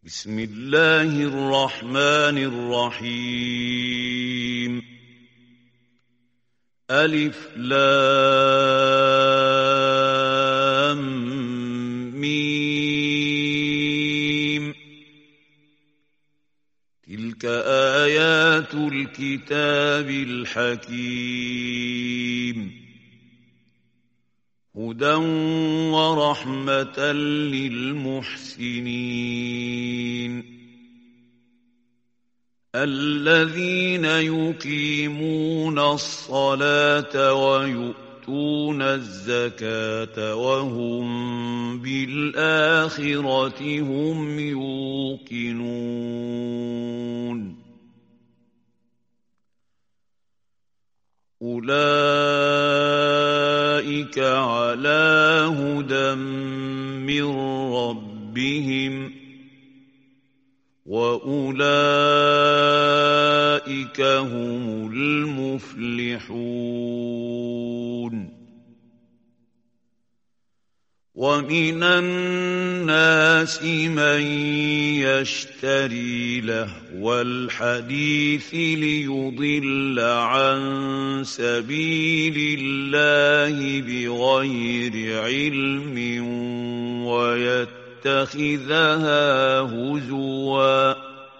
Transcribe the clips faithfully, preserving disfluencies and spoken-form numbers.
بسم الله الرحمن الرحيم ألف لام ميم تلك آيات الكتاب الحكيم هدى ورحمة للمحسنين الذين يقيمون الصلاة ويؤتون الزكاة وهم بالآخرة هم يوقنون أولئك على هدى من ربهم وأولئك هم المفلحون ومن الناس من يشتري لهو الحديث ليضل عن سبيل الله بغير علم ويتخذها هزوا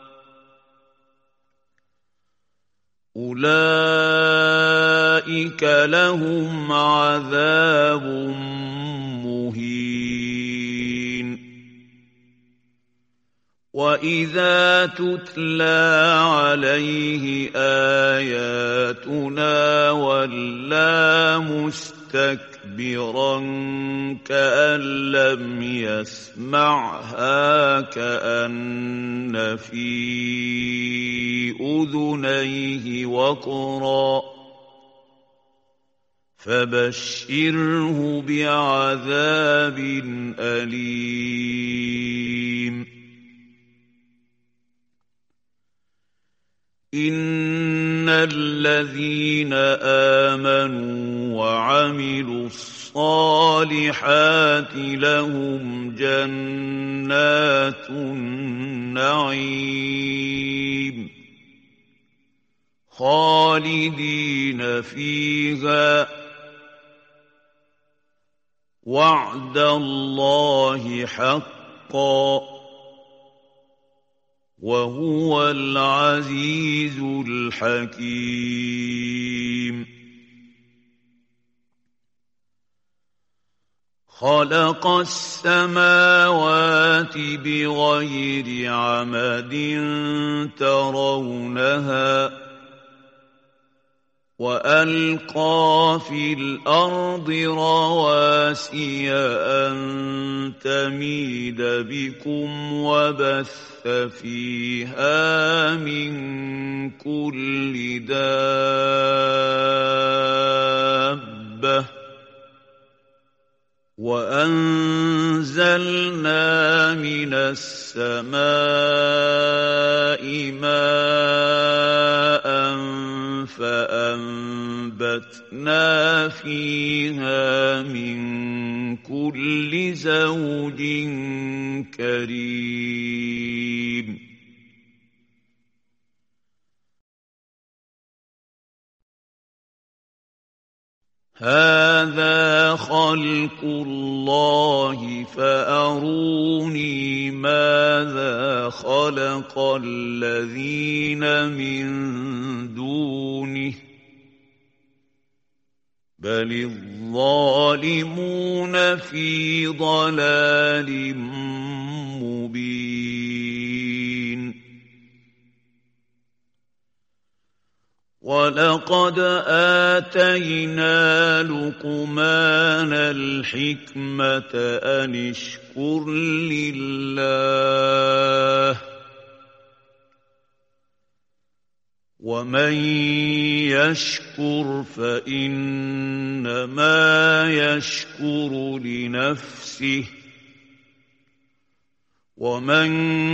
أولئك لهم عذاب مهين وإذا تتلى عليه آياتنا ولى مستكبرا كأن لم يسمعها كأن في أذنيه وقرا فبشره بعذاب أليم إن الذين آمنوا وعملوا الصالحات لهم جنات النعيم خالدين فيها وعد الله حقا وهو العزيز الحكيم خلق السماوات بغير عمد ترونها وألقى في الأرض رواسي أن تميد بكم وبث فيها من كل دابة وأنزلنا من السماء ماء فأنبتنا فيها من كل زوج كريم هذا خلق الله فأروني ماذا خلق الذين من دونه بل الظالمون في ضلال مبين ولقد آتينا لقمان الحكمة أن اشكر لله ومن يشكر فإنما يشكر لنفسه ومن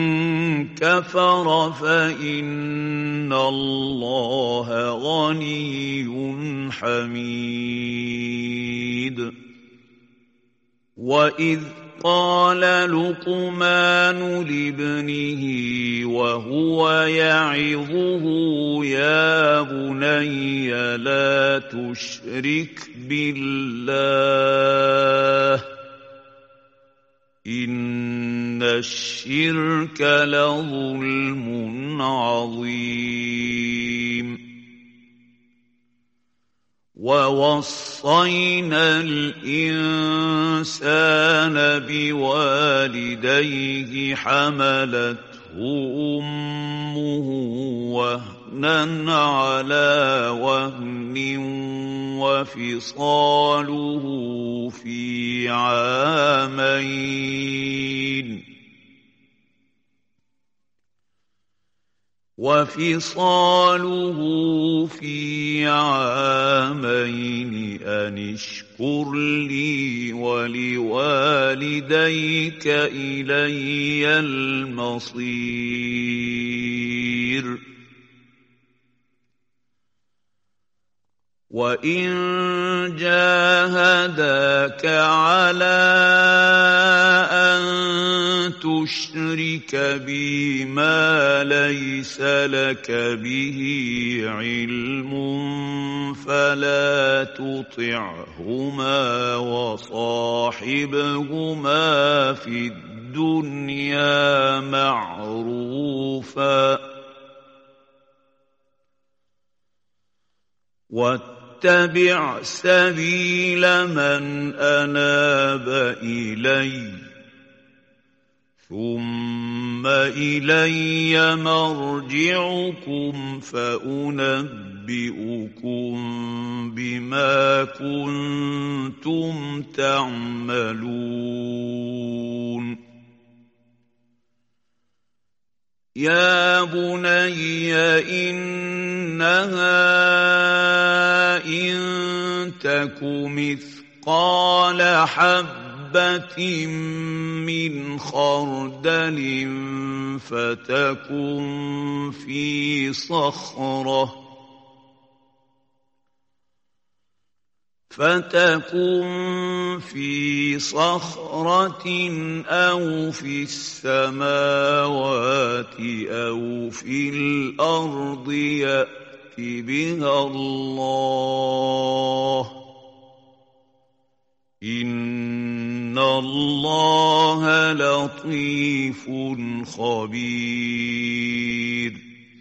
كفر فإن الله غني حميد وإذ قال لقمان لابنه وهو يعظه يا بني لا تشرك بالله إن الشرك لظلم عظيم ووصينا الإنسان بوالديه حملته أمه وهنا على وهن وفصاله في عامين وفصاله في عامين أن اشكر لي ولوالديك إلي المصير وإن جاهداك على أن تشرك بي ما ليس لك به علم فلا تطعهما وصاحبهما في الدنيا معروفا واتبع سبيل من أناب إليّ ثم إلي مرجعكم فأنبئكم بما كنتم تعملون يا بني إنها إن تك مثقال حبة من خردل فتكن في صخرة فتكن في صخرة أو في السماوات أو في الأرض يأت بها الله إن الله لطيف خبير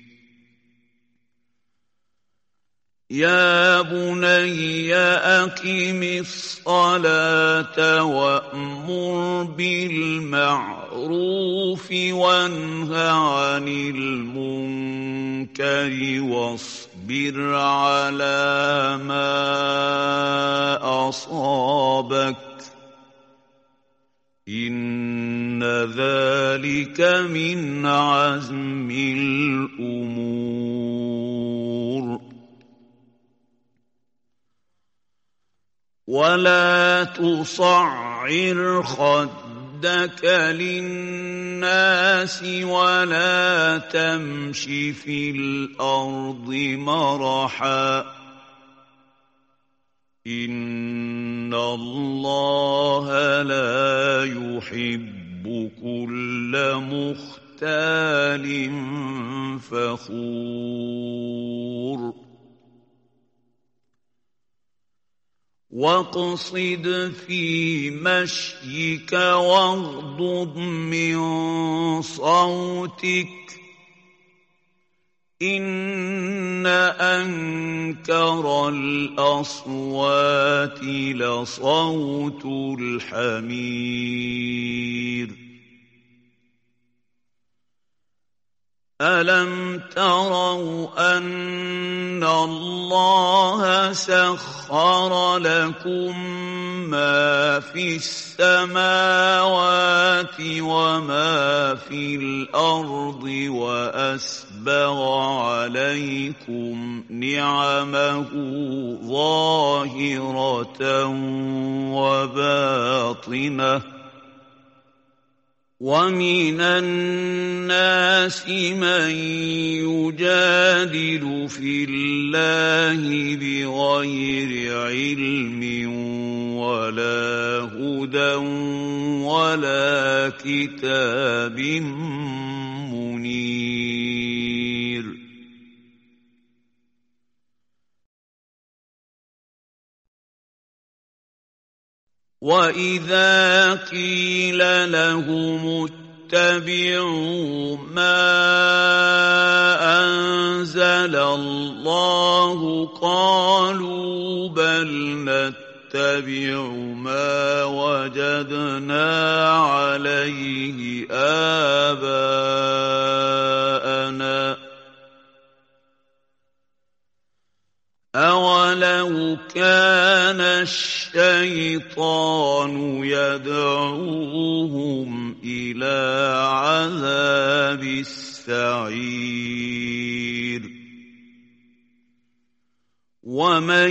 يا بني أقم الصلاة وأمر بالمعروف وانه عن المنكر واصبر على ما أصابك إن ذلك من عزم الأمور ولا تصعر خدك للناس ولا تمش في الأرض مرحا إن الله لا يحب كل مختال فخور واقصد في مشيك واغضض من صوتك إن أنكر الأصوات لصوت الحمير ألم تروا أن الله سخر لكم ما في السماوات وما في الأرض وأسبغ عليكم نعمه ظاهرة وباطنة ومن الناس من يجادل في الله بغير علم ولا هدى ولا كتاب منير وإذا قيل لهم اتبعوا ما أنزل الله قالوا بل نتبع ما وجدنا عليه آباءنا أولو كان الشيطان يدعوهم إلى عذاب السعير ومن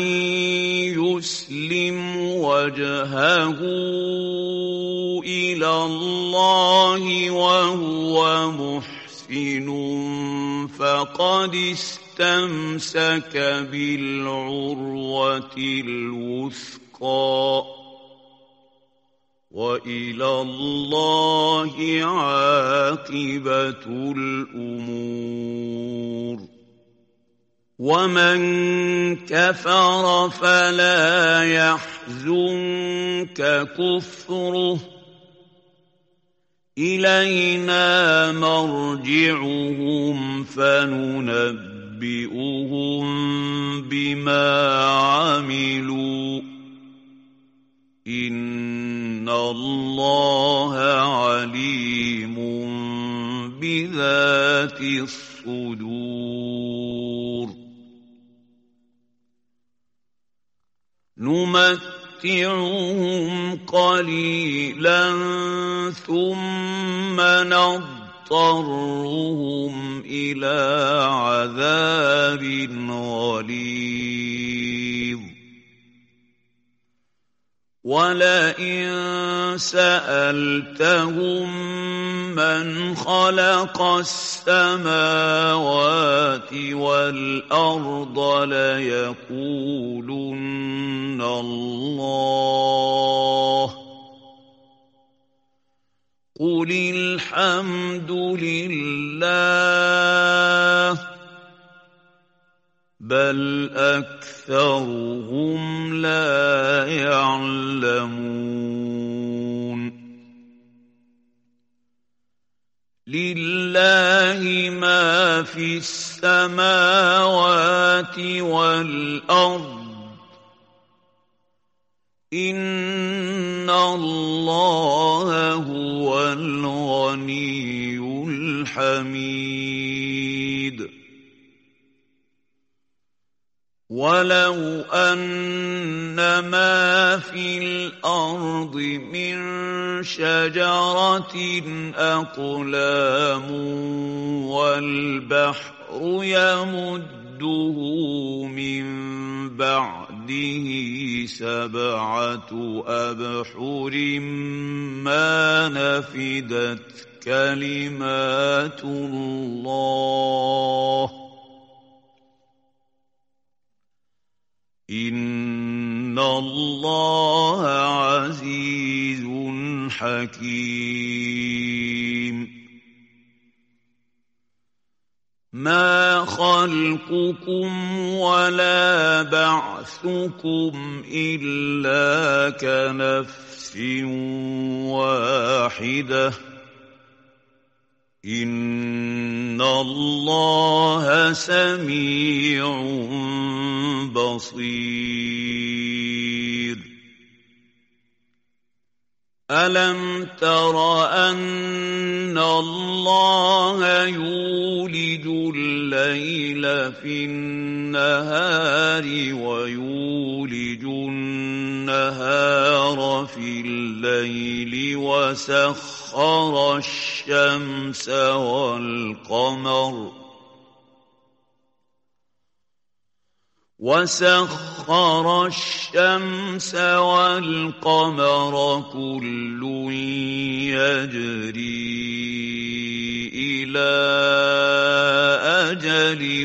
يسلم وجهه إلى الله وهو محسن فقد استمسك بالعروة الوثقى وإلى الله عاقبة الأمور ومن كفر فلا يحزنك كفره إلينا مرجعهم فننبئهم بما عملوا إن الله عليم بذات الصدور نمتعهم قليلا ثم نضطرهم إلى عذاب غليظ ولئن سألتهم من خلق السماوات والأرض ليقولن الله قل الحمد لله بل أكثرهم لا يعلمون لله ما في السماوات والأرض إن الله هو الغني الحميد ولو أن ما في الأرض من شجرة أقلام والبحر يمده من بعده سبعة أبحر ما نفدت كلمات الله إن الله عزيز حكيم ما خلقكم ولا بعثكم إلا كنفس واحدة إن الله سميع بصير ألم تر أن الله يولج الليل في النهار ويولج النهار في الليل وسخر الشمس والقمر وسخر الشمس والقمر كل يجري إلى أجل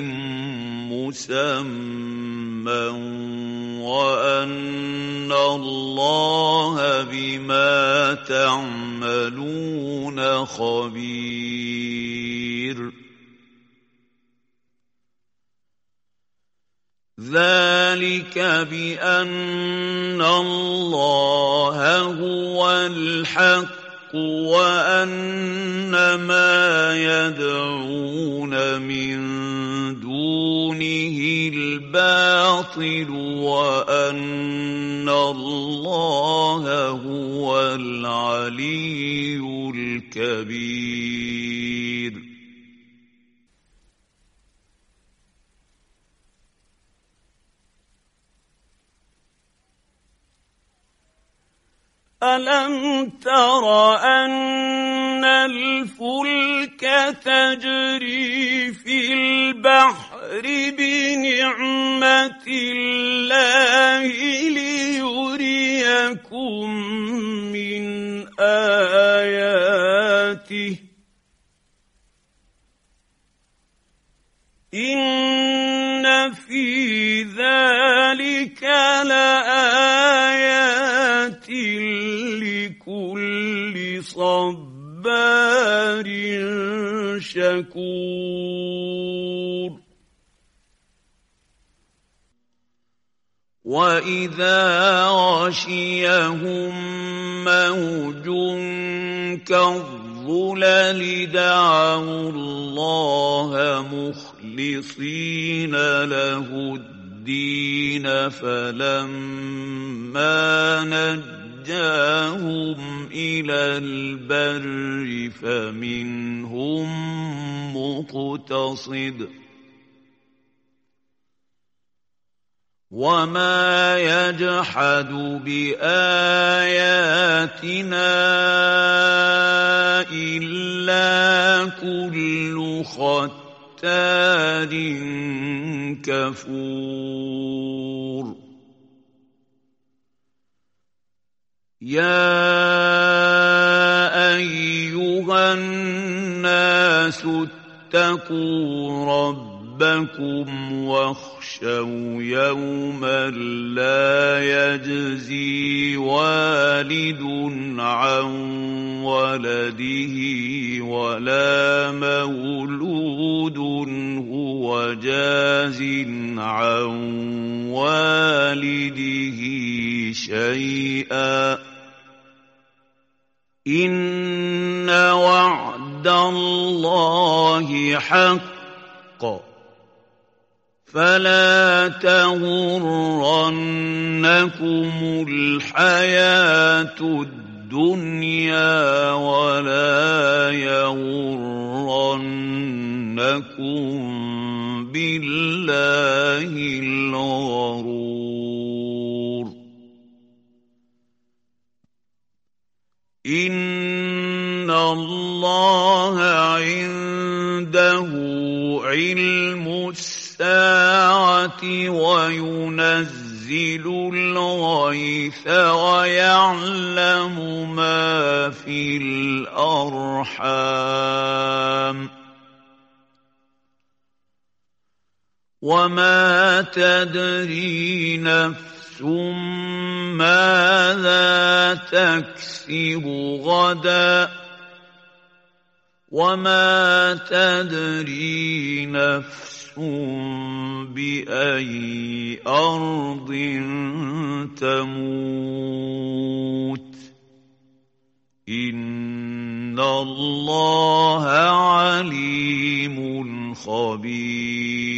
مسمى وأن الله بما تعملون خبير ذلك بأن الله هو الحق وأن ما يدعون من دونه الباطل وأن الله هو العلي الكبير ألم تر أن الفلك تجري في البحر بنعمة الله ليريكم من آياته إن في ذلك لآيات لكل صبار شكور وإذا غشيهم موج كالظلل دعوا الله مخلصين له الدين فلما نجاهم إلى البر فمنهم مقتصد وما يجحد بآياتنا إلا كل ختار كفور يا أيها الناس اتقوا ربكم واخشوا يوما لا يجزي والد عن ولده ولا مولود هو جاز عن والده شيئا إن وعد الله حق فلا تغرنكم الحياة الدنيا ولا يغرنكم بالله الغرور إن الله عنده علم الساعة وينزل الغيث ويعلم ما في الأرحام وما تدري نفس ماذا تكسب غدا وما تدري نفس بأي أرض تموت إن الله عليم خبير